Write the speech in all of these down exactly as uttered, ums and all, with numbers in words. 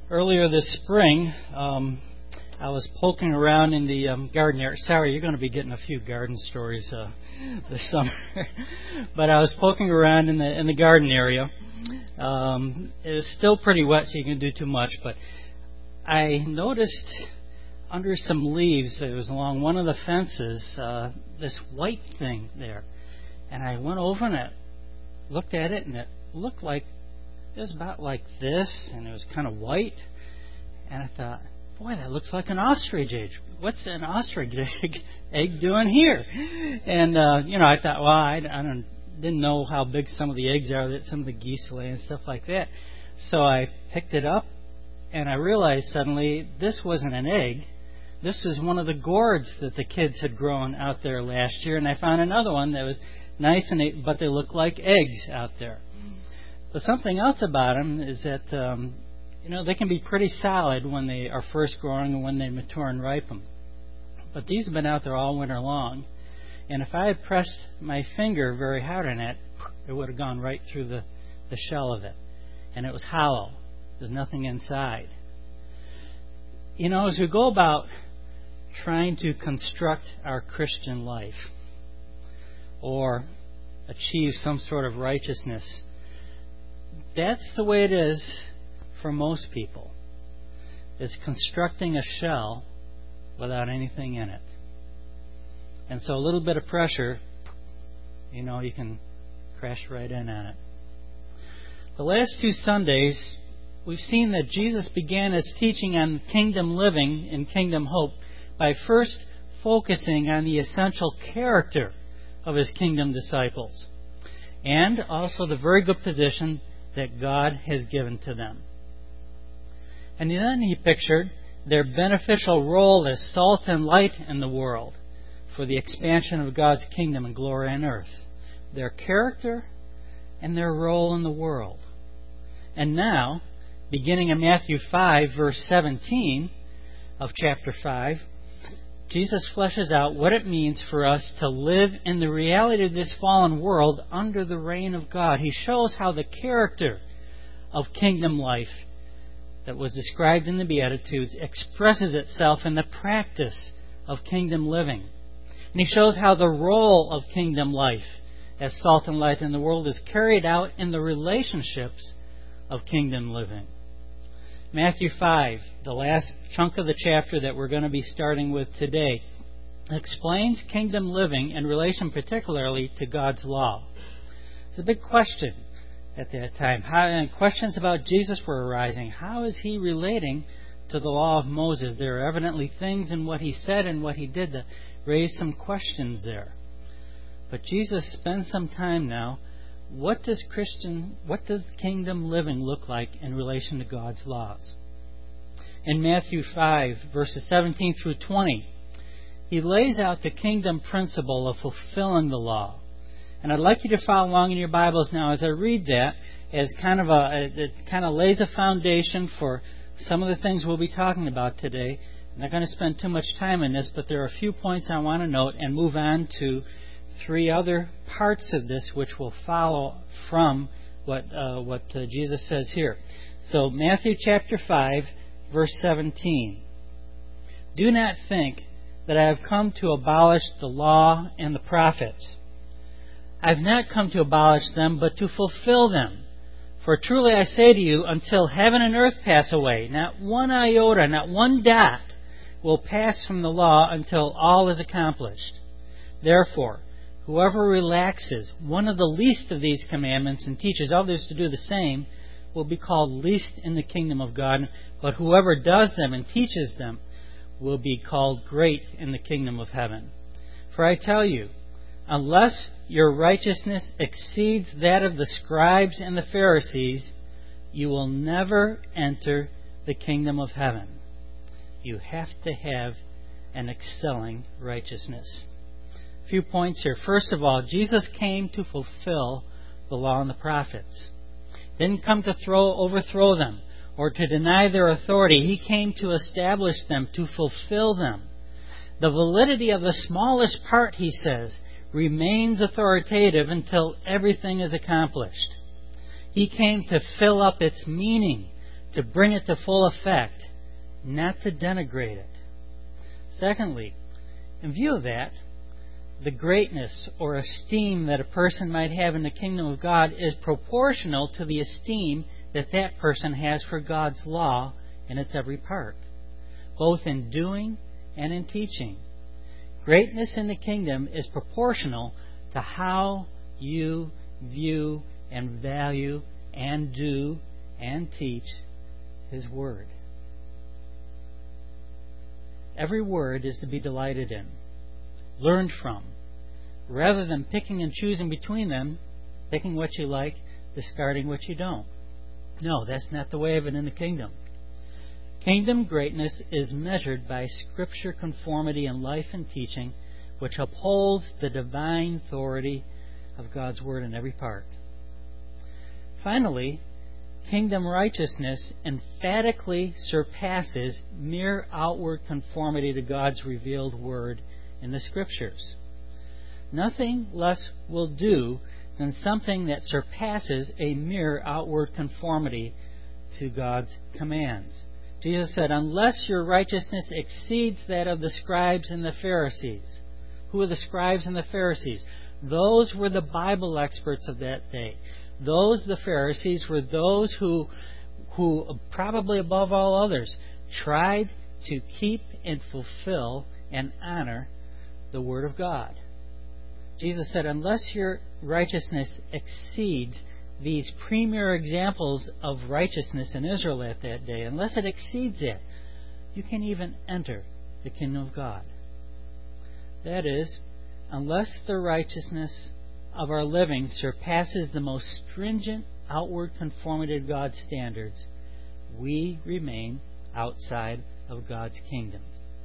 Earlier this spring, um, I was poking around in the um, garden area. Sorry, you're going to be getting a few garden stories uh, this summer. But I was poking around in the in the garden area. Um, it was still pretty wet, so you can do too much. But I noticed under some leaves that was along one of the fences uh, this white thing there. And I went over and I looked at it, and it looked like it was about like this, and it was kind of white. And I thought, boy, that looks like an ostrich egg. What's an ostrich egg, egg doing here? And, uh, you know, I thought, well, I, I don't, didn't know how big some of the eggs are that some of the geese lay and stuff like that. So I picked it up, and I realized suddenly this wasn't an egg. This is one of the gourds that the kids had grown out there last year. And I found another one that was nice, and they, but they look like eggs out there. But something else about them is that, um, you know, they can be pretty solid when they are first growing and when they mature and ripen. But these have been out there all winter long. And if I had pressed my finger very hard on it, it would have gone right through the, the shell of it. And it was hollow. There's nothing inside. You know, as we go about trying to construct our Christian life or achieve some sort of righteousness, that's the way it is for most people. It's constructing a shell without anything in it. And so a little bit of pressure, you know, you can crash right in on it. The last two Sundays, we've seen that Jesus began his teaching on kingdom living and kingdom hope by first focusing on the essential character of his kingdom disciples, and also the very good position that God has given to them. And then he pictured their beneficial role as salt and light in the world for the expansion of God's kingdom and glory on earth, their character and their role in the world. And now, beginning in Matthew five, verse seventeen of chapter five, Jesus fleshes out what it means for us to live in the reality of this fallen world under the reign of God. He shows how the character of kingdom life that was described in the Beatitudes expresses itself in the practice of kingdom living. And he shows how the role of kingdom life as salt and light in the world is carried out in the relationships of kingdom living. Matthew five, the last chunk of the chapter that we're going to be starting with today, explains kingdom living in relation particularly to God's law. It's a big question at that time. How, and questions about Jesus were arising. How is he relating to the law of Moses? There are evidently things in what he said and what he did that raise some questions there. But Jesus spends some time now. What does Christian, what does kingdom living look like in relation to God's laws? In Matthew five, verses seventeen through twenty, he lays out the kingdom principle of fulfilling the law. And I'd like you to follow along in your Bibles now as I read that, as kind of a, it kind of lays a foundation for some of the things we'll be talking about today. I'm not going to spend too much time on this, but there are a few points I want to note and move on to three other parts of this which will follow from what uh, what uh, Jesus says here. So Matthew chapter five, verse seventeen. Do not think that I have come to abolish the law and the prophets. I have not come to abolish them, but to fulfill them. For truly I say to you, until heaven and earth pass away, not one iota, not one dot will pass from the law until all is accomplished. Therefore, whoever relaxes one of the least of these commandments and teaches others to do the same will be called least in the kingdom of God, but whoever does them and teaches them will be called great in the kingdom of heaven. For I tell you, unless your righteousness exceeds that of the scribes and the Pharisees, you will never enter the kingdom of heaven. You have to have an excelling righteousness. A few points here. First of all, Jesus came to fulfill the law and the prophets. He didn't come to throw, overthrow them or to deny their authority. He came to establish them, to fulfill them. The validity of the smallest part, he says, remains authoritative until everything is accomplished. He came to fill up its meaning, to bring it to full effect, not to denigrate it. Secondly, in view of that, the greatness or esteem that a person might have in the kingdom of God is proportional to the esteem that that person has for God's law in its every part, both in doing and in teaching. Greatness in the kingdom is proportional to how you view and value and do and teach His Word. Every word is to be delighted in, learned from, rather than picking and choosing between them, picking what you like, discarding what you don't. No, that's not the way of it in the kingdom. Kingdom greatness is measured by Scripture conformity in life and teaching, which upholds the divine authority of God's Word in every part. Finally, kingdom righteousness emphatically surpasses mere outward conformity to God's revealed Word in the Scriptures. Nothing less will do than something that surpasses a mere outward conformity to God's commands. Jesus said, unless your righteousness exceeds that of the scribes and the Pharisees. Who are the scribes and the Pharisees? Those were the Bible experts of that day. Those, the Pharisees, were those who, who probably above all others, tried to keep and fulfill and honor the Word of God. Jesus said, unless your righteousness exceeds these premier examples of righteousness in Israel at that day, unless it exceeds that, you can't even enter the kingdom of God. That is, unless the righteousness of our living surpasses the most stringent outward conformity to God's standards, we remain outside of God's kingdom.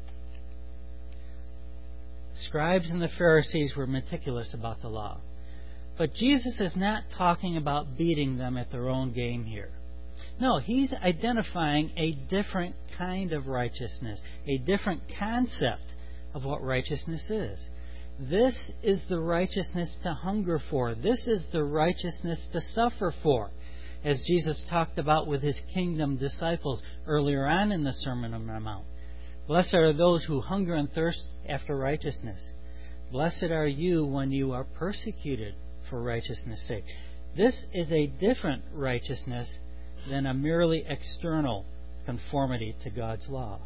Scribes and the Pharisees were meticulous about the law. But Jesus is not talking about beating them at their own game here. No, He's identifying a different kind of righteousness, a different concept of what righteousness is. This is the righteousness to hunger for. This is the righteousness to suffer for, as Jesus talked about with His kingdom disciples earlier on in the Sermon on the Mount. Blessed are those who hunger and thirst after righteousness. Blessed are you when you are persecuted for righteousness' sake. This is a different righteousness than a merely external conformity to God's law.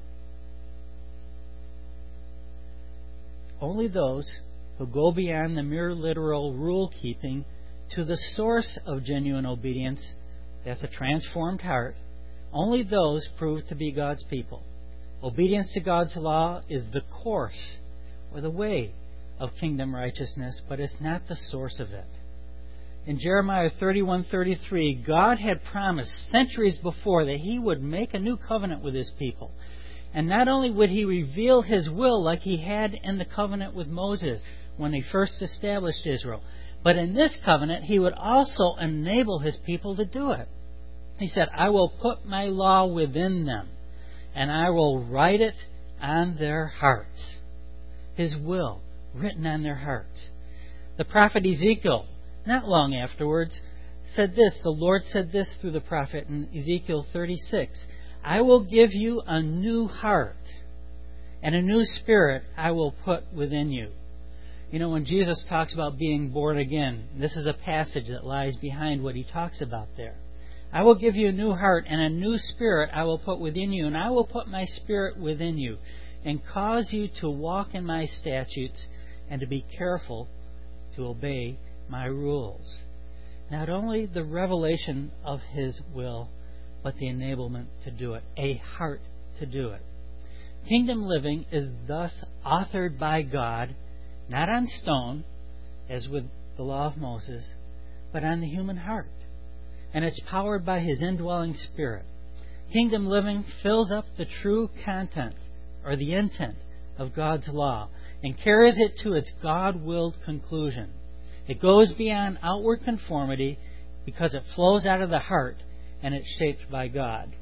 Only those who go beyond the mere literal rule-keeping to the source of genuine obedience, that's a transformed heart, only those prove to be God's people. Obedience to God's law is the course or the way of kingdom righteousness, but it's not the source of it. In Jeremiah thirty-one thirty-three, God had promised centuries before that He would make a new covenant with His people. And not only would He reveal His will like He had in the covenant with Moses when He first established Israel, but in this covenant He would also enable His people to do it. He said, I will put my law within them, and I will write it on their hearts. His will written on their hearts. The prophet Ezekiel, not long afterwards, said this. The Lord said this through the prophet in Ezekiel thirty-six. I will give you a new heart, and a new spirit I will put within you. You know, when Jesus talks about being born again, this is a passage that lies behind what He talks about there. I will give you a new heart, and a new spirit I will put within you, and I will put my spirit within you, and cause you to walk in my statutes, and to be careful to obey my rules. Not only the revelation of His will, but the enablement to do it, a heart to do it. Kingdom living is thus authored by God, not on stone, as with the law of Moses, but on the human heart. And it's powered by His indwelling Spirit. Kingdom living fills up the true content, or the intent, of God's law, and carries it to its God-willed conclusion. It goes beyond outward conformity because it flows out of the heart and it's shaped by God.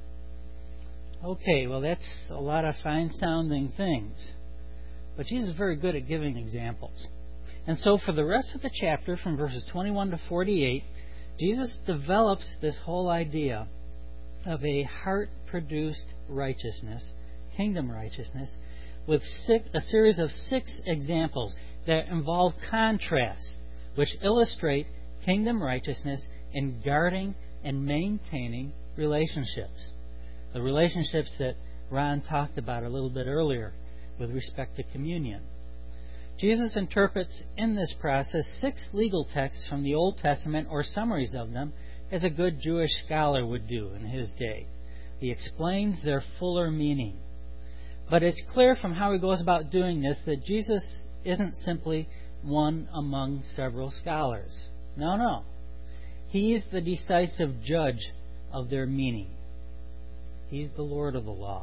Okay, well that's a lot of fine-sounding things. But Jesus is very good at giving examples. And so for the rest of the chapter, from verses twenty-one to forty-eight, Jesus develops this whole idea of a heart-produced righteousness, kingdom righteousness, with six, a series of six examples that involve contrasts, which illustrate kingdom righteousness in guarding and maintaining relationships. The relationships that Ron talked about a little bit earlier with respect to communion. Jesus interprets in this process six legal texts from the Old Testament, or summaries of them, as a good Jewish scholar would do in his day. He explains their fuller meaning. But it's clear from how he goes about doing this that Jesus isn't simply one among several scholars. No, no. He is the decisive judge of their meaning. He's the Lord of the law.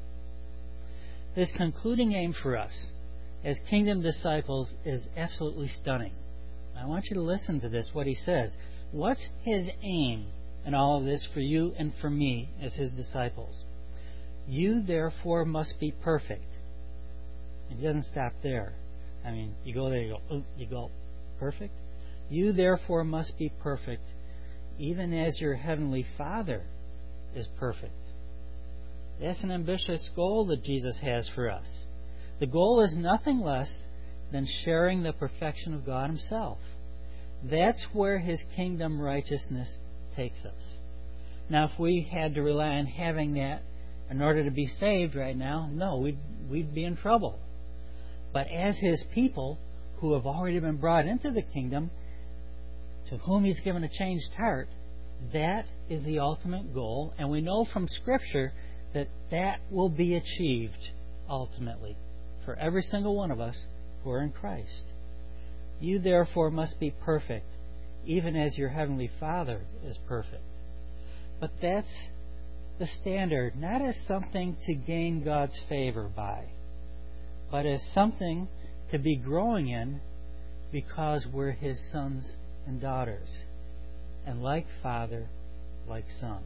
His concluding aim for us as kingdom disciples is absolutely stunning. I want you to listen to this, what he says. What's his aim in all of this for you and for me as his disciples? You, therefore, must be perfect. It doesn't stop there. I mean, you go there, you go, oh, you go, perfect? You, therefore, must be perfect, even as your heavenly Father is perfect. That's an ambitious goal that Jesus has for us. The goal is nothing less than sharing the perfection of God Himself. That's where His kingdom righteousness takes us. Now, if we had to rely on having that in order to be saved right now, no, we'd, we'd be in trouble. But as His people who have already been brought into the kingdom, to whom He's given a changed heart, that is the ultimate goal. And we know from Scripture that that will be achieved ultimately for every single one of us who are in Christ. You therefore must be perfect, even as your heavenly Father is perfect. But that's the standard, not as something to gain God's favor by, but as something to be growing in because we're His sons and daughters, and like Father, like Son.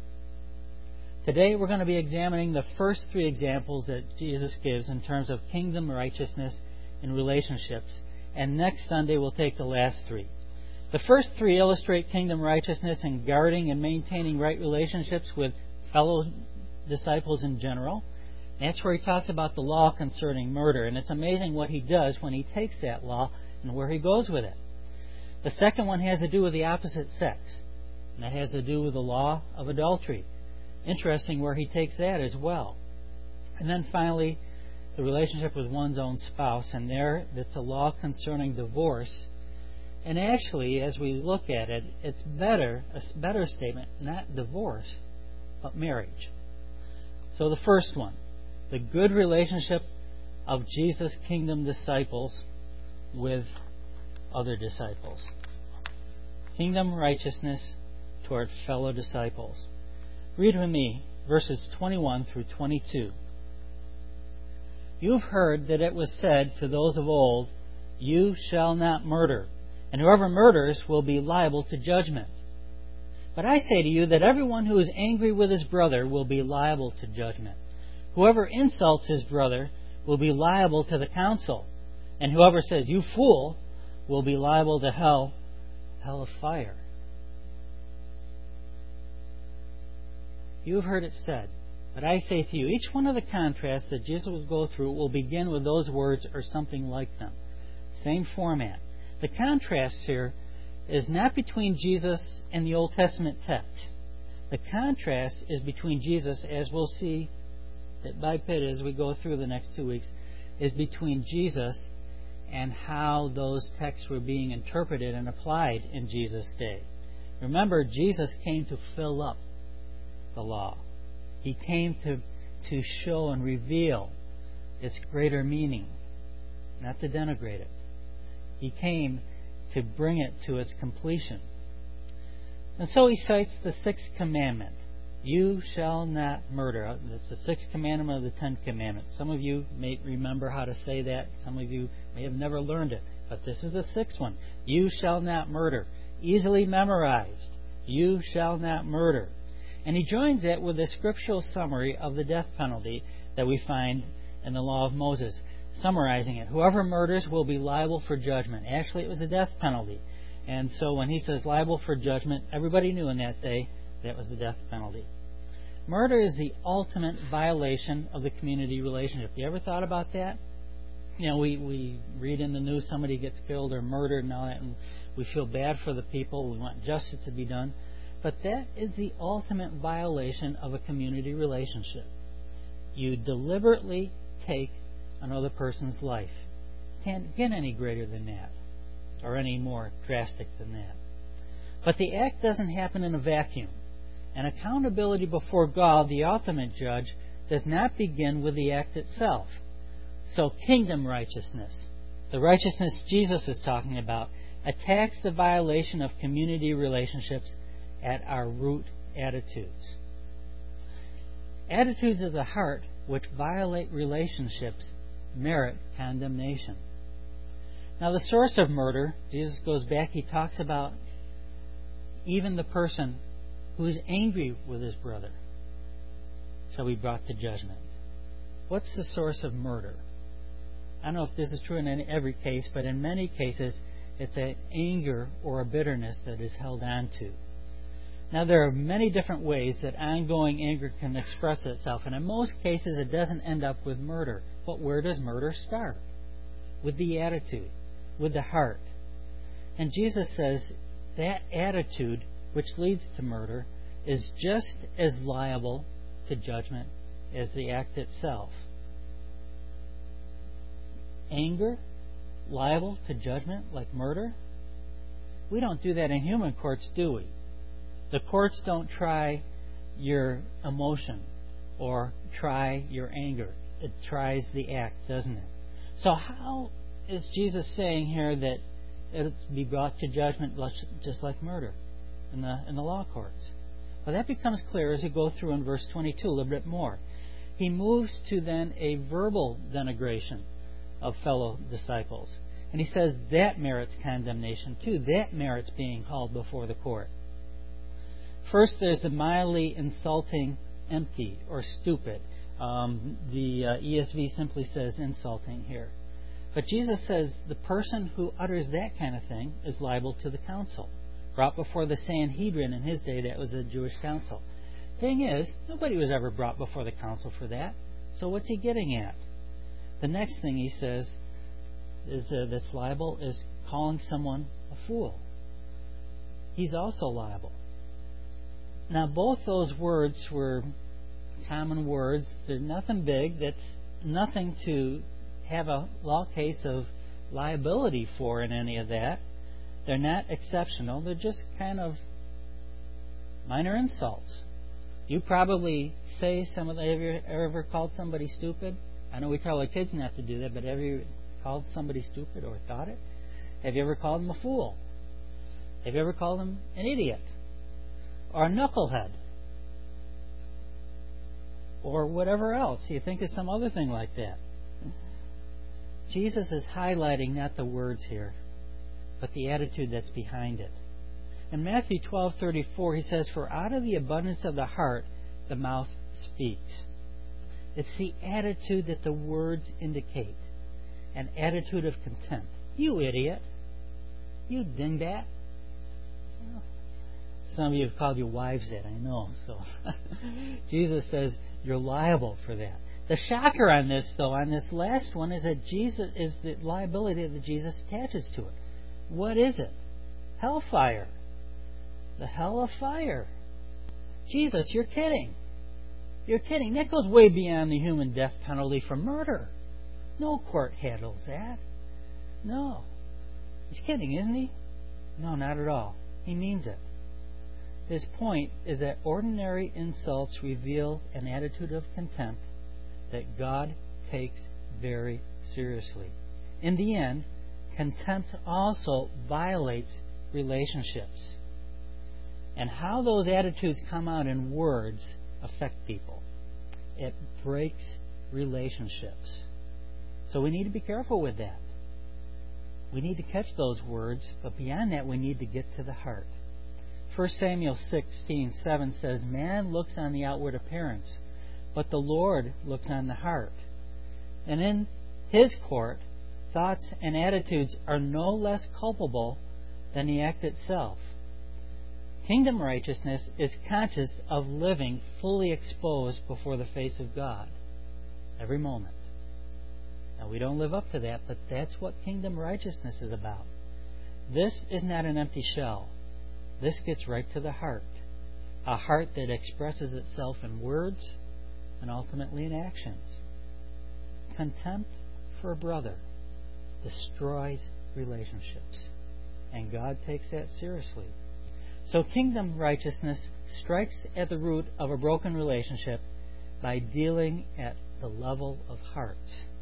Today we're going to be examining the first three examples that Jesus gives in terms of kingdom righteousness in relationships, and next Sunday we'll take the last three. The first three illustrate kingdom righteousness in guarding and maintaining right relationships with fellow disciples in general. That's where he talks about the law concerning murder, and it's amazing what he does when he takes that law and where he goes with it. The second one has to do with the opposite sex, and that has to do with the law of adultery. Interesting where he takes that as well. And then finally, the relationship with one's own spouse, and there it's a law concerning divorce. And actually, as we look at it, it's better, a better statement, not divorce, but marriage. So the first one, the good relationship of Jesus' kingdom disciples with other disciples. Kingdom righteousness toward fellow disciples. Read with me verses twenty-one through twenty-two. You've heard that it was said to those of old, you shall not murder, and whoever murders will be liable to judgment. But I say to you that everyone who is angry with his brother will be liable to judgment. Whoever insults his brother will be liable to the council, and whoever says, you fool, will be liable to hell, hell of fire. You have heard it said, but I say to you, each one of the contrasts that Jesus will go through will begin with those words or something like them. Same format. The contrast here is not between Jesus and the Old Testament text. The contrast is between Jesus, as we'll see by Pitt as we go through the next two weeks, is between Jesus and how those texts were being interpreted and applied in Jesus' day. Remember, Jesus came to fill up the law. He came to, to show and reveal its greater meaning, not to denigrate it. He came to bring it to its completion. And so he cites the sixth commandment. You shall not murder. That's the sixth commandment of the Ten Commandments. Some of you may remember how to say that. Some of you may have never learned it. But this is the sixth one. You shall not murder. Easily memorized. You shall not murder. And he joins it with a scriptural summary of the death penalty that we find in the law of Moses, summarizing it. Whoever murders will be liable for judgment. Actually, it was a death penalty. And so when he says liable for judgment, everybody knew in that day that was the death penalty. Murder is the ultimate violation of the community relationship. You ever thought about that? You know, we, we read in the news somebody gets killed or murdered and all that, and we feel bad for the people. We want justice to be done. But that is the ultimate violation of a community relationship. You deliberately take another person's life. Can't get any greater than that, or any more drastic than that. But the act doesn't happen in a vacuum. And accountability before God, the ultimate judge, does not begin with the act itself. So kingdom righteousness, the righteousness Jesus is talking about, attacks the violation of community relationships at our root attitudes. Attitudes of the heart which violate relationships merit condemnation. Now, the source of murder, Jesus goes back, he talks about even the person who is angry with his brother shall be brought to judgment. What's the source of murder? I don't know if this is true in every case, but in many cases, it's an anger or a bitterness that is held on to. Now, there are many different ways that ongoing anger can express itself, and in most cases, it doesn't end up with murder. But where does murder start? With the attitude, with the heart. And Jesus says that attitude, which leads to murder, is just as liable to judgment as the act itself. Anger, liable to judgment like murder? We don't do that in human courts, do we? The courts don't try your emotion or try your anger. It tries the act, doesn't it? So how is Jesus saying here that it's be brought to judgment just like murder in the in the law courts? Well, that becomes clear as you go through in verse twenty-two a little bit more. He moves to then a verbal denigration of fellow disciples. And he says that merits condemnation too. That merits being hauled before the court. First, there's the mildly insulting empty or stupid. Um, the uh, E S V simply says insulting here. But Jesus says the person who utters that kind of thing is liable to the council. Brought before the Sanhedrin in his day, that was a Jewish council. Thing is, nobody was ever brought before the council for that. So what's he getting at? The next thing he says is uh, that's liable is calling someone a fool. He's also liable. Now, both those words were common words. They're nothing big. That's nothing to have a law case of liability for in any of that. They're not exceptional. They're just kind of minor insults. You probably say some of the, have you ever called somebody stupid? I know we tell our kids not to do that, but have you called somebody stupid or thought it? Have you ever called them a fool? Have you ever called them an idiot? Or a knucklehead? Or whatever else. You think of some other thing like that. Jesus is highlighting not the words here, but the attitude that's behind it. In Matthew twelve thirty-four, he says, "For out of the abundance of the heart, the mouth speaks." It's the attitude that the words indicate. An attitude of contempt. You idiot. You dingbat. Some of you have called your wives that, I know. So Jesus says you're liable for that. The shocker on this, though, on this last one, is that Jesus is the liability that Jesus attaches to it. What is it? Hellfire. The hell of fire. Jesus, you're kidding. You're kidding. That goes way beyond the human death penalty for murder. No court handles that. No. He's kidding, isn't he? No, not at all. He means it. His point is that ordinary insults reveal an attitude of contempt that God takes very seriously. In the end, contempt also violates relationships. And how those attitudes come out in words affect people. It breaks relationships. So we need to be careful with that. We need to catch those words, but beyond that, we need to get to the heart. First Samuel sixteen seven says, "Man looks on the outward appearance, but the Lord looks on the heart." And in His court, thoughts and attitudes are no less culpable than the act itself. Kingdom righteousness is conscious of living fully exposed before the face of God every moment. Now, we don't live up to that, but that's what kingdom righteousness is about. This is not an empty shell. This gets right to the heart. A heart that expresses itself in words and ultimately in actions. Contempt for a brother destroys relationships, and God takes that seriously. So kingdom righteousness strikes at the root of a broken relationship by dealing at the level of heart.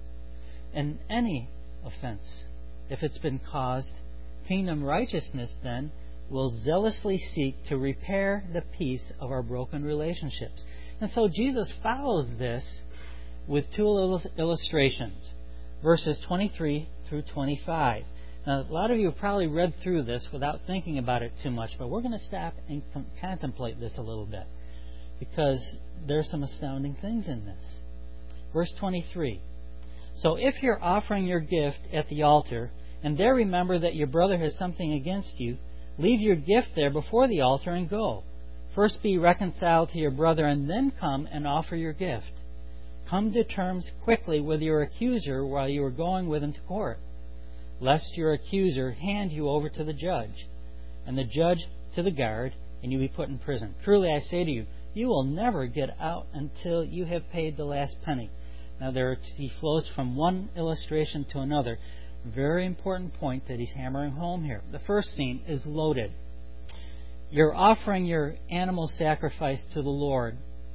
And any offense, if it's been caused, kingdom righteousness then will zealously seek to repair the peace of our broken relationships. And so Jesus follows this with two illustrations, verses twenty-three through twenty-five. Now, a lot of you have probably read through this without thinking about it too much, but we're going to stop and com- contemplate this a little bit, because there are some astounding things in this. Verse twenty-three. So if you're offering your gift at the altar, and there remember that your brother has something against you, leave your gift there before the altar and go. First be reconciled to your brother, and then come and offer your gift. Come to terms quickly with your accuser while you are going with him to court, lest your accuser hand you over to the judge, and the judge to the guard, and you be put in prison. Truly I say to you, you will never get out until you have paid the last penny. Now there he flows from one illustration to another. Very important point that he's hammering home here. The first scene is loaded. You're offering your animal sacrifice to the Lord.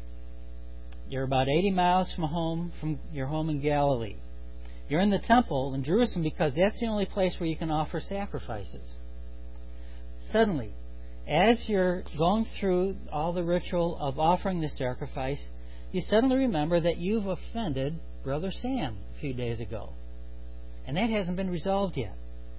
You're about eighty miles from home, from your home in Galilee. You're in the temple in Jerusalem because that's the only place where you can offer sacrifices. Suddenly, as you're going through all the ritual of offering the sacrifice, you suddenly remember that you've offended Brother Sam a few days ago. And that hasn't been resolved yet.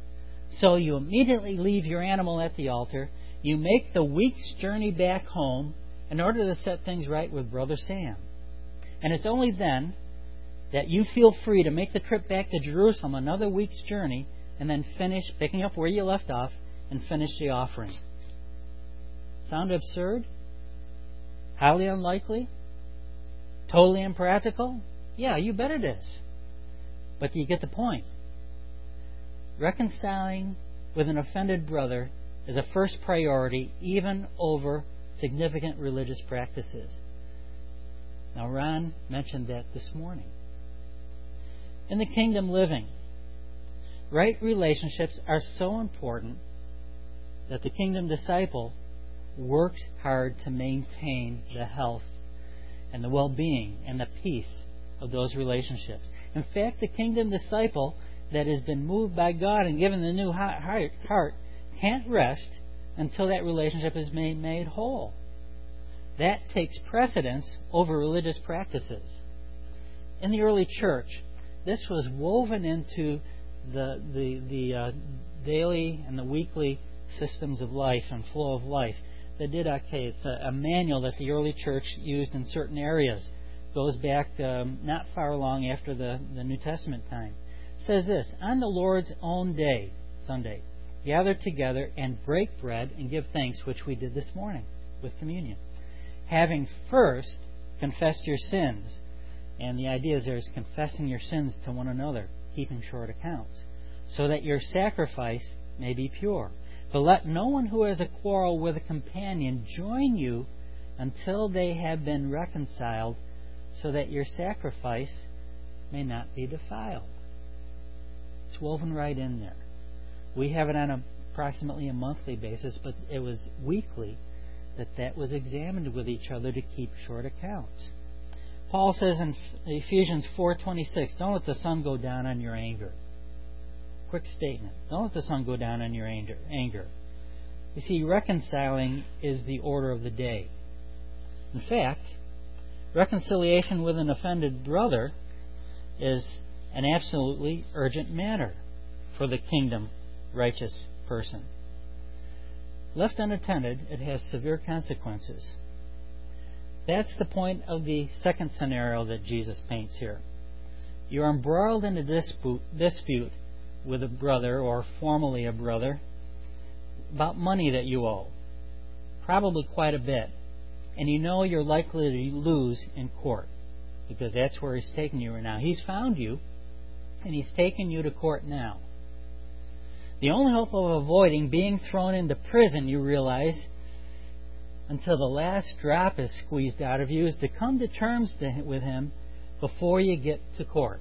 So you immediately leave your animal at the altar. You make the week's journey back home in order to set things right with Brother Sam. And it's only then that you feel free to make the trip back to Jerusalem, another week's journey, and then finish picking up where you left off and finish the offering. Sound absurd? Highly unlikely? Totally impractical? Yeah, you bet it is. But do you get the point? Reconciling with an offended brother is a first priority, even over significant religious practices. Now, Ron mentioned that this morning. In the kingdom living, right relationships are so important that the kingdom disciple works hard to maintain the health and the well-being and the peace of those relationships. In fact, the kingdom disciple that has been moved by God and given the new heart, heart can't rest until that relationship is made, made whole. That takes precedence over religious practices. In the early church, this was woven into the the, the uh, daily and the weekly systems of life and flow of life. The Didache, it's a, a manual that the early church used in certain areas. Goes back um, not far long after the, the New Testament time. It says this, on the Lord's own day, Sunday, gather together and break bread and give thanks, which we did this morning with communion. Having first confessed your sins, and the idea is there is confessing your sins to one another, keeping short accounts, so that your sacrifice may be pure. But let no one who has a quarrel with a companion join you until they have been reconciled, so that your sacrifice may not be defiled. It's woven right in there. We have it on a, approximately a monthly basis, but it was weekly that that was examined with each other to keep short accounts. Paul says in Ephesians four twenty-six, don't let the sun go down on your anger. Quick statement. Don't let the sun go down on your anger. You see, reconciling is the order of the day. In fact, reconciliation with an offended brother is an absolutely urgent matter for the kingdom righteous person. Left unattended, it has severe consequences. That's the point of the second scenario that Jesus paints here. You are embroiled in a dispute, dispute with a brother, or formerly a brother, about money that you owe. probably quite a bit, and you know you're likely to lose in court, because that's where he's taking you right now. He's found you, and he's taking you to court now. The only hope of avoiding being thrown into prison, you realize, until the last drop is squeezed out of you, is to come to terms to, with him before you get to court.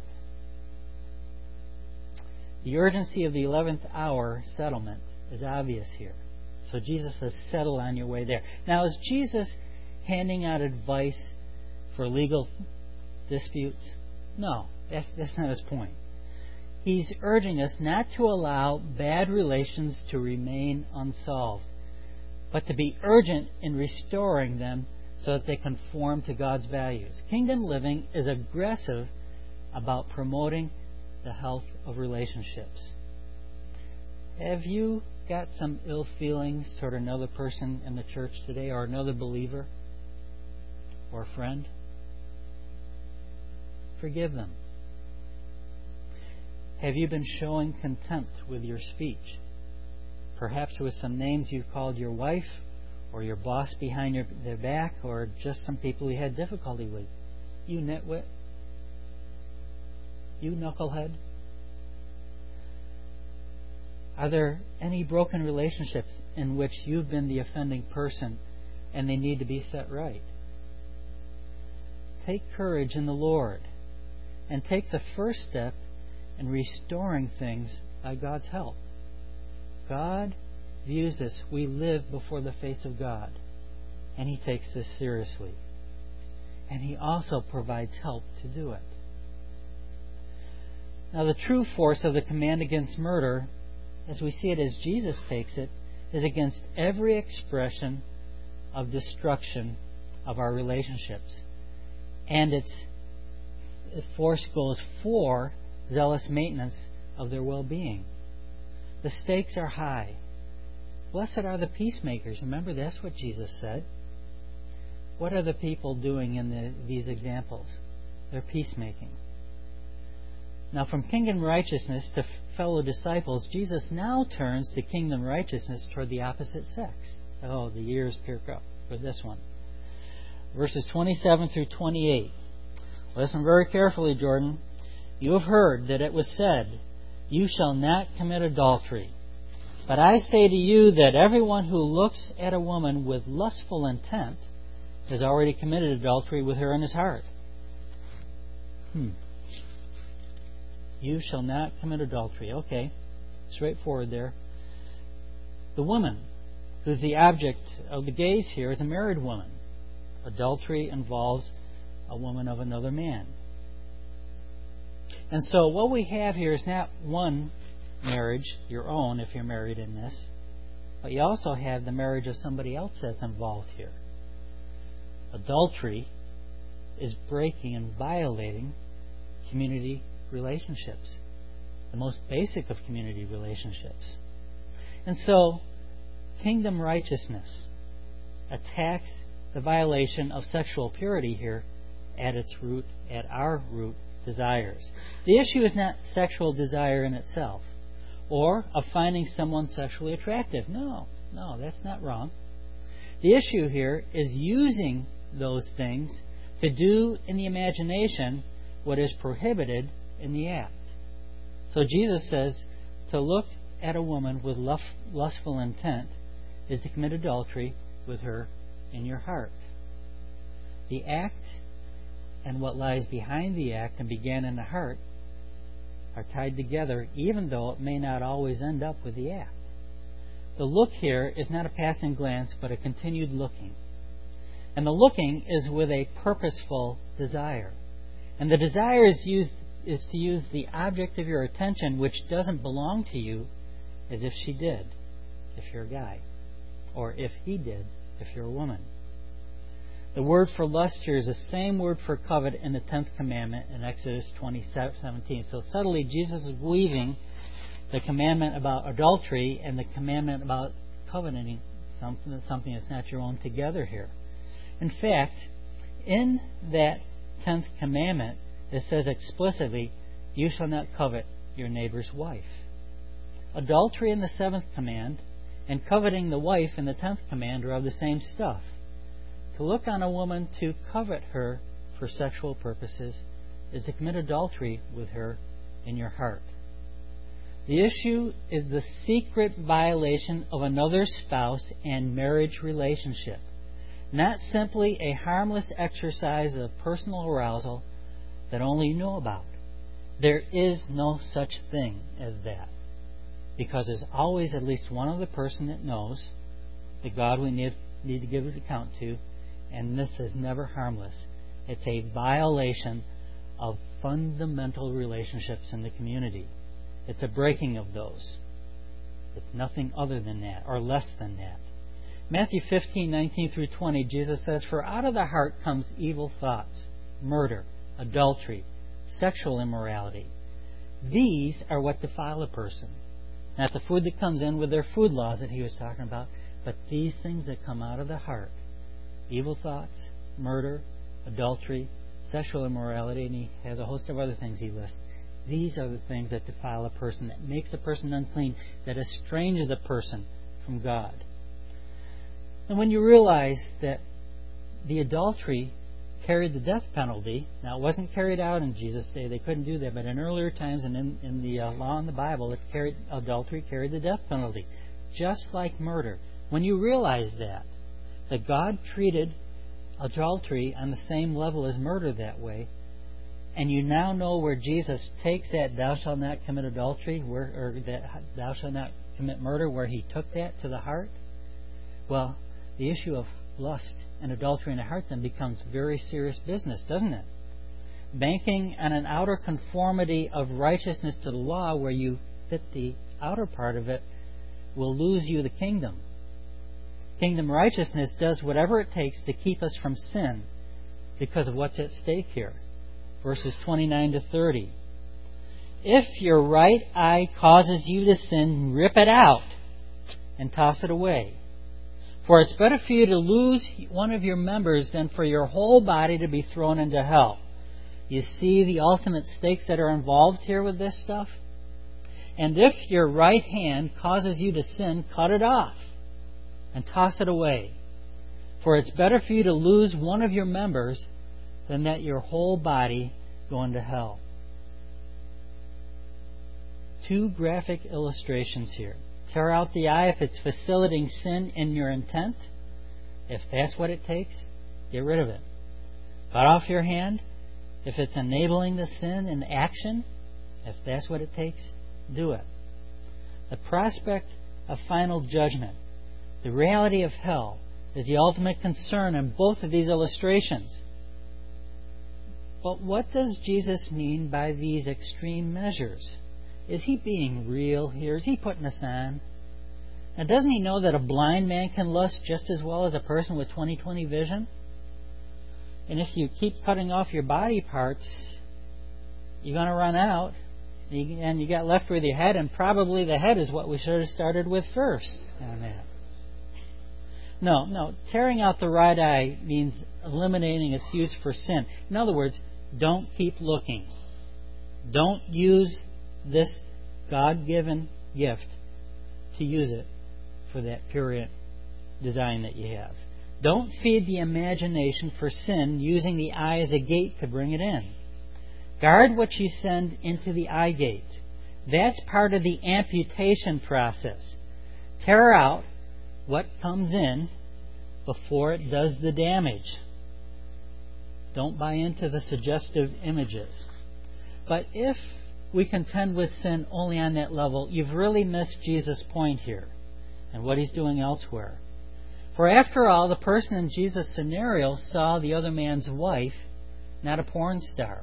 The urgency of the eleventh hour settlement is obvious here. So Jesus says, settle on your way there. Now, is Jesus handing out advice for legal disputes? No, that's, that's not his point. He's urging us not to allow bad relations to remain unsolved, but to be urgent in restoring them so that they conform to God's values. Kingdom living is aggressive about promoting the health of relationships. Have you got some ill feelings toward another person in the church today, or another believer or friend? Forgive them. Have you been showing contempt with your speech? Perhaps with some names you've called your wife or your boss behind your, their back, or just some people you had difficulty with. You nitwit. You knucklehead. Are there any broken relationships in which you've been the offending person and they need to be set right? Take courage in the Lord and take the first step in restoring things by God's help. God views this. We live before the face of God, and He takes this seriously. And He also provides help to do it. Now, the true force of the command against murder, as we see it as Jesus takes it, is against every expression of destruction of our relationships. And its force goes for zealous maintenance of their well-being. The stakes are high. Blessed are the peacemakers. Remember, that's what Jesus said. What are the people doing in the, these examples? They're peacemaking. Now, from kingdom righteousness to fellow disciples, Jesus now turns to kingdom righteousness toward the opposite sex. Oh, the ears perk up for this one. Verses twenty-seven through twenty-eight. Listen very carefully, Jordan. You have heard that it was said, you shall not commit adultery. But I say to you that everyone who looks at a woman with lustful intent has already committed adultery with her in his heart. Hmm. You shall not commit adultery. Okay. Straightforward there. The woman who's the object of the gaze here is a married woman. Adultery involves a woman of another man. And so what we have here is not one marriage, your own if you're married in this, but you also have the marriage of somebody else that's involved here. Adultery is breaking and violating community relationships, the most basic of community relationships. And so, kingdom righteousness attacks the violation of sexual purity here at its root, at our root desires. The issue is not sexual desire in itself, or of finding someone sexually attractive. No, no, that's not wrong. The issue here is using those things to do in the imagination what is prohibited in the act. So Jesus says to look at a woman with lustful intent is to commit adultery with her in your heart. The act and what lies behind the act and began in the heart are tied together, even though it may not always end up with the act. The look here is not a passing glance, but a continued looking. And the looking is with a purposeful desire. And the desire is used is to use the object of your attention, which doesn't belong to you, as if she did, if you're a guy, or if he did, if you're a woman. The word for lust here is the same word for covet in the tenth commandment in Exodus twenty seventeen. So subtly, Jesus is weaving the commandment about adultery and the commandment about coveting something, something that's not your own together here. In fact, in that tenth commandment, it says explicitly, you shall not covet your neighbor's wife. Adultery in the seventh command And coveting the wife in the tenth command are of the same stuff. To look on a woman to covet her for sexual purposes is to commit adultery with her in your heart. The issue is the secret violation of another spouse and marriage relationship, not simply a harmless exercise of personal arousal that only you know about. There is no such thing as that, because there's always at least one other person that knows, the God we need, need to give an account to, and this is never harmless. It's a violation of fundamental relationships in the community. It's a breaking of those. It's nothing other than that, or less than that. Matthew fifteen, nineteen through twenty, Jesus says, "For out of the heart comes evil thoughts, murder, adultery, sexual immorality. These are what defile a person." It's not the food that comes in with their food laws that he was talking about, but these things that come out of the heart. Evil thoughts, murder, adultery, sexual immorality, and he has a host of other things he lists. These are the things that defile a person, that makes a person unclean, that estranges a person from God. And when you realize that the adultery carried the death penalty, now it wasn't carried out in Jesus' day, they couldn't do that, but in earlier times and in, in the uh, law in the Bible, it carried, adultery carried the death penalty, just like murder. When you realize that, that God treated adultery on the same level as murder that way, and you now know where Jesus takes that "thou shalt not commit adultery," where, or that "thou shalt not commit murder," where he took that to the heart, well, the issue of lust and adultery in the heart then becomes very serious business, doesn't it? Banking on an outer conformity of righteousness to the law where you fit the outer part of it will lose you the kingdom. Kingdom righteousness does whatever it takes to keep us from sin because of what's at stake here. Verses twenty-nine to thirty. "If your right eye causes you to sin, rip it out and toss it away. For it's better for you to lose one of your members than for your whole body to be thrown into hell." You see the ultimate stakes that are involved here with this stuff? "And if your right hand causes you to sin, cut it off and toss it away. For it's better for you to lose one of your members than that your whole body go into hell." Two graphic illustrations here. Tear out the eye if it's facilitating sin in your intent. If that's what it takes, get rid of it. Cut off your hand if it's enabling the sin in action. If that's what it takes, do it. The prospect of final judgment, the reality of hell, is the ultimate concern in both of these illustrations. But what does Jesus mean by these extreme measures? Is he being real here? Is he putting us on? Now, doesn't he know that a blind man can lust just as well as a person with twenty twenty vision? And if you keep cutting off your body parts, you're going to run out, and you got left with your head, and probably the head is what we should have started with first on that. No, no. Tearing out the right eye means eliminating its use for sin. In other words, don't keep looking. Don't use this God-given gift to use it for that pure design that you have. Don't feed the imagination for sin using the eye as a gate to bring it in. Guard what you send into the eye gate. That's part of the amputation process. Tear out what comes in before it does the damage. Don't buy into the suggestive images. But if we contend with sin only on that level, you've really missed Jesus' point here and what he's doing elsewhere. For after all, the person in Jesus' scenario saw the other man's wife, not a porn star.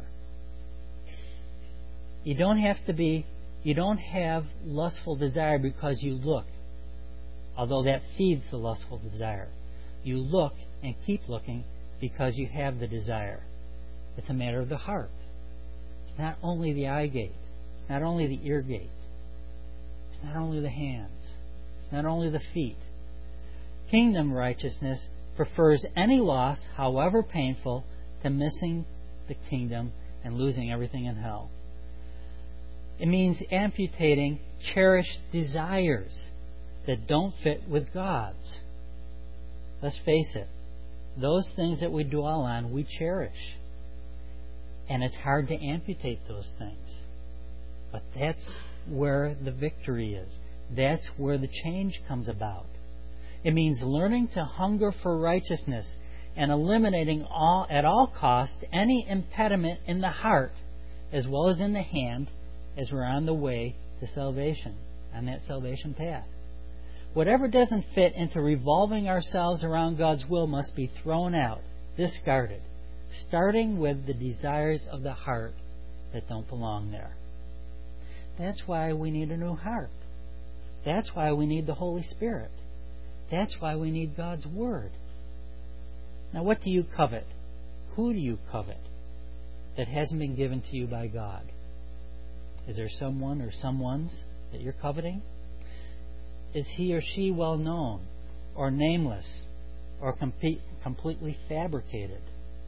You don't have to be, you don't have lustful desire because you look, although that feeds the lustful desire. You look and keep looking because you have the desire. It's a matter of the heart. It's not only the eye gate. It's not only the ear gate. It's not only the hands. It's not only the feet. Kingdom righteousness prefers any loss, however painful, to missing the kingdom and losing everything in hell. It means amputating cherished desires. that don't fit with God's. Let's face it, those things that we dwell on, we cherish. And it's hard to amputate those things. But that's where the victory is. That's where the change comes about. It means learning to hunger for righteousness and eliminating all, at all cost any impediment in the heart as well as in the hand as we're on the way to salvation, on that salvation path. Whatever doesn't fit into revolving ourselves around God's will must be thrown out, discarded, starting with the desires of the heart that don't belong there. That's why we need a new heart. That's why we need the Holy Spirit. That's why we need God's Word. Now, what do you covet? Who do you covet that hasn't been given to you by God? Is there someone or someones that you're coveting? Is he or she well known or nameless or com- completely fabricated?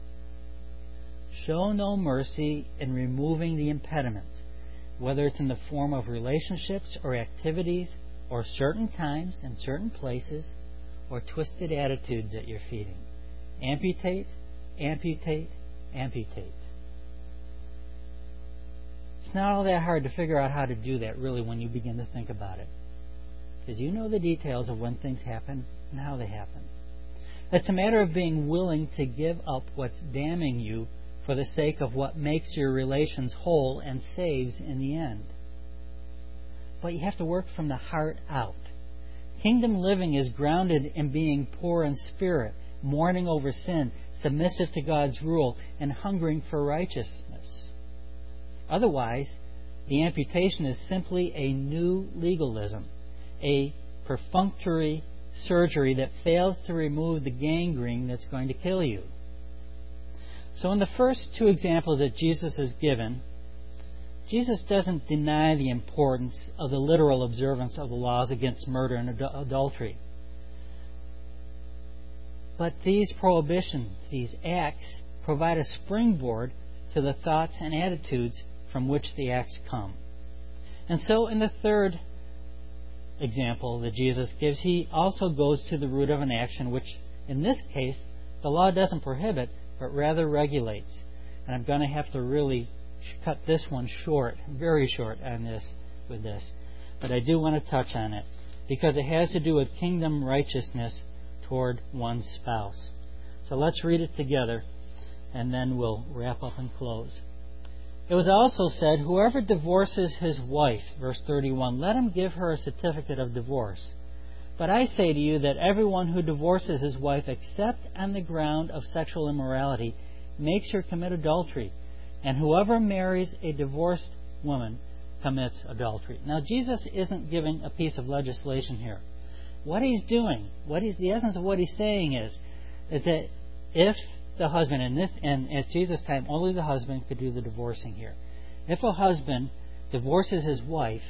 Show no mercy in removing the impediments, whether it's in the form of relationships or activities or certain times and certain places or twisted attitudes that you're feeding. Amputate, amputate, amputate. It's not all that hard to figure out how to do that, really, when you begin to think about it. Because you know the details of when things happen and how they happen. It's a matter of being willing to give up what's damning you for the sake of what makes your relations whole and saves in the end. But you have to work from the heart out. Kingdom living is grounded in being poor in spirit, mourning over sin, submissive to God's rule, and hungering for righteousness. Otherwise, the amputation is simply a new legalism, a perfunctory surgery that fails to remove the gangrene that's going to kill you. So in the first two examples that Jesus has given, Jesus doesn't deny the importance of the literal observance of the laws against murder and ad- adultery. But these prohibitions, these acts, provide a springboard to the thoughts and attitudes from which the acts come. And so in the third example that Jesus gives, he also goes to the root of an action which, in this case, the law doesn't prohibit, but rather regulates. And I'm going to have to really cut this one short, very short on this, with this. But I do want to touch on it, because it has to do with kingdom righteousness toward one's spouse. So let's read it together, and then we'll wrap up and close. It was also said, whoever divorces his wife, verse thirty-one, let him give her a certificate of divorce. But I say to you that everyone who divorces his wife except on the ground of sexual immorality makes her commit adultery, and whoever marries a divorced woman commits adultery. Now, Jesus isn't giving a piece of legislation here. What he's doing, what he's, the essence of what he's saying is, is that if the husband, and, this, and at Jesus' time, only the husband could do the divorcing here. If a husband divorces his wife,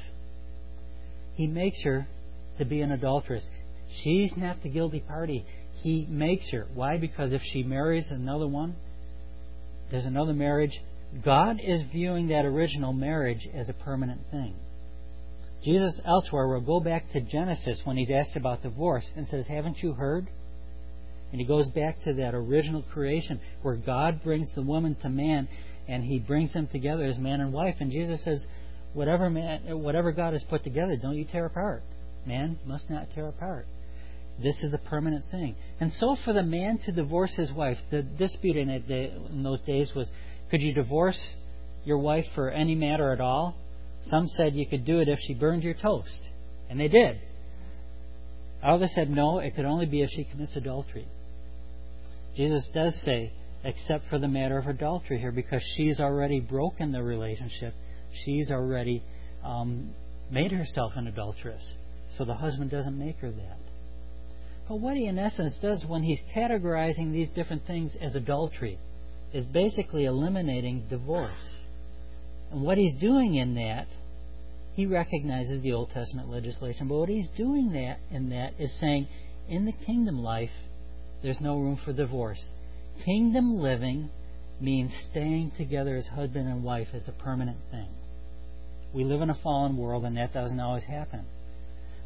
he makes her to be an adulteress. She's not the guilty party. He makes her. Why? Because if she marries another one, there's another marriage. God is viewing that original marriage as a permanent thing. Jesus elsewhere will go back to Genesis when he's asked about divorce and says, haven't you heard? And he goes back to that original creation where God brings the woman to man and he brings them together as man and wife. And Jesus says, whatever man, whatever God has put together, don't you tear apart. Man must not tear apart. This is the permanent thing. And so for the man to divorce his wife, the dispute in, it, in those days was, could you divorce your wife for any matter at all? Some said you could do it if she burned your toast. And they did. Others said no, it could only be if she commits adultery. Jesus does say, except for the matter of adultery here, because she's already broken the relationship. She's already um, made herself an adulteress. So the husband doesn't make her that. But what he in essence does when he's categorizing these different things as adultery is basically eliminating divorce. And what he's doing in that, he recognizes the Old Testament legislation, but what he's doing that in that is saying, in the kingdom life, there's no room for divorce. Kingdom living means staying together as husband and wife as a permanent thing. We live in a fallen world, and that doesn't always happen.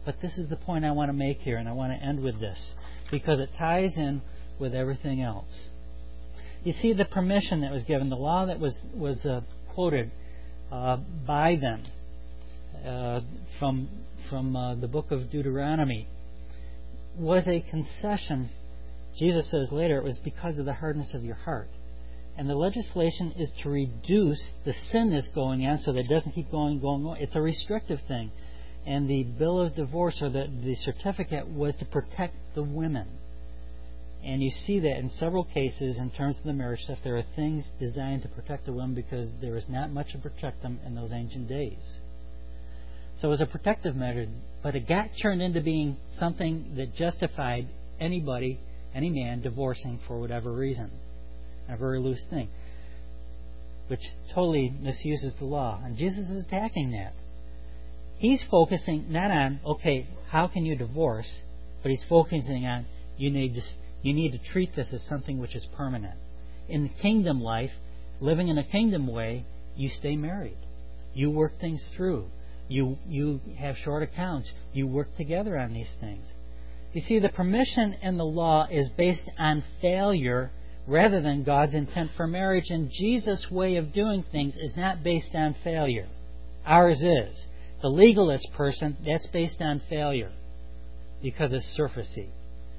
But this is the point I want to make here, and I want to end with this, because it ties in with everything else. You see, the permission that was given, the law that was, was uh, quoted uh, by them uh, from, from uh, the book of Deuteronomy, was a concession. Jesus says later it was because of the hardness of your heart. And the legislation is to reduce the sin that's going on so that it doesn't keep going, going, going. It's a restrictive thing. And the bill of divorce, or the, the certificate, was to protect the women. And you see that in several cases in terms of the marriage stuff, there are things designed to protect the women because there was not much to protect them in those ancient days. So it was a protective measure, but it got turned into being something that justified anybody, any man, divorcing for whatever reason. A very loose thing, which totally misuses the law. And Jesus is attacking that. He's focusing not on, okay, how can you divorce, but he's focusing on you need to, you need to treat this as something which is permanent. In the kingdom life, living in a kingdom way, you stay married. You work things through. You, you have short accounts. You work together on these things. You see, the permission in the law is based on failure rather than God's intent for marriage. And Jesus' way of doing things is not based on failure. Ours is. The legalist person, that's based on failure because it's surfacey.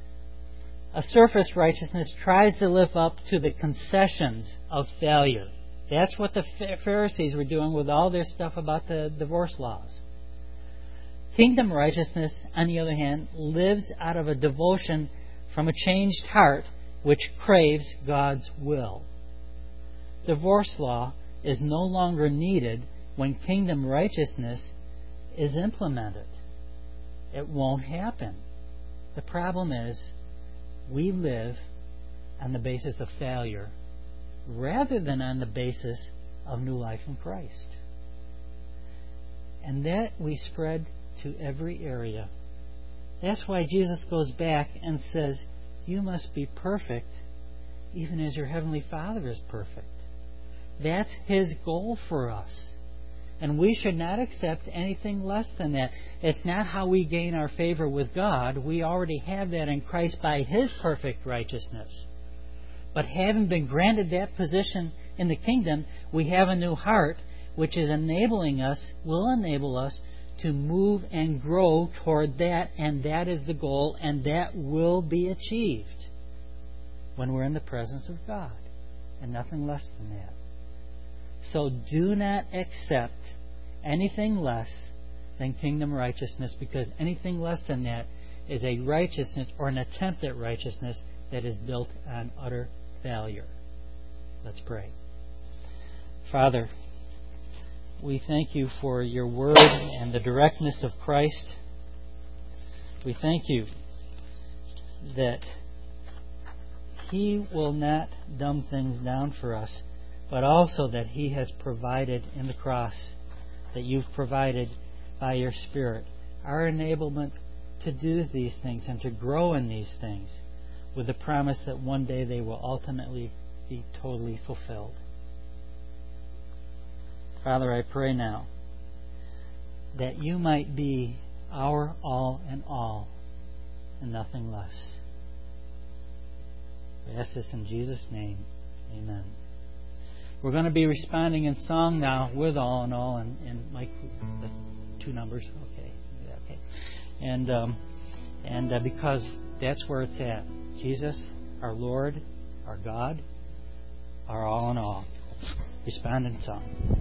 A surface righteousness tries to live up to the concessions of failure. That's what the Pharisees were doing with all their stuff about the divorce laws. Kingdom righteousness, on the other hand, lives out of a devotion from a changed heart which craves God's will. Divorce law is no longer needed when kingdom righteousness is implemented. It won't happen. The problem is we live on the basis of failure rather than on the basis of new life in Christ. And that we spread to every area. That's why Jesus goes back and says, you must be perfect even as your Heavenly Father is perfect. That's His goal for us. And we should not accept anything less than that. It's not how we gain our favor with God. We already have that in Christ by His perfect righteousness. But having been granted that position in the kingdom, we have a new heart which is enabling us, will enable us to move and grow toward that, and that is the goal, and that will be achieved when we're in the presence of God, and nothing less than that. So do not accept anything less than kingdom righteousness, because anything less than that is a righteousness or an attempt at righteousness that is built on utter failure. Let's pray. Father, we thank you for your word and the directness of Christ. We thank you that He will not dumb things down for us, but also that He has provided in the cross, that you've provided by your Spirit, our enablement to do these things and to grow in these things, with the promise that one day they will ultimately be totally fulfilled. Father, I pray now that you might be our all in all and nothing less. We ask this in Jesus' name. Amen. We're going to be responding in song now with all in all, and, and Mike, that's two numbers. Okay, yeah, okay, and um, and uh, because that's where it's at. Jesus, our Lord, our God, our all in all. Let's respond in song.